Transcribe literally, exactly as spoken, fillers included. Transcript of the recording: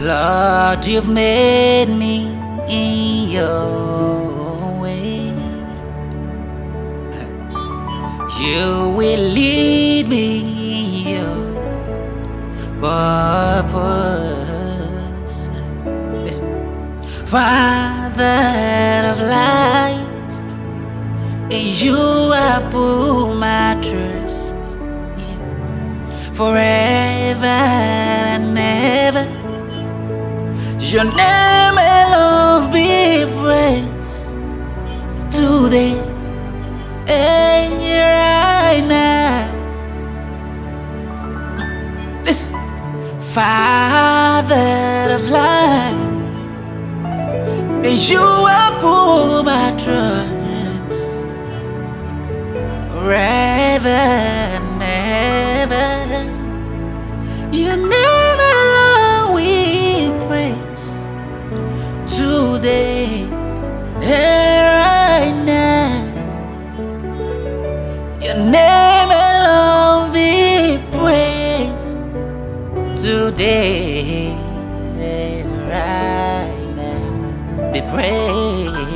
Lord, you've made me in your way. You will lead me in your purpose. Listen. Father of light, in you I put my trust, yeah. Forever and ever. Your name alone be praised today and right now. Listen, Father of light, in you I put my trust, forever and ever. Your name alone we praise today and right now. Your name alone be praised today and right now. Be praised.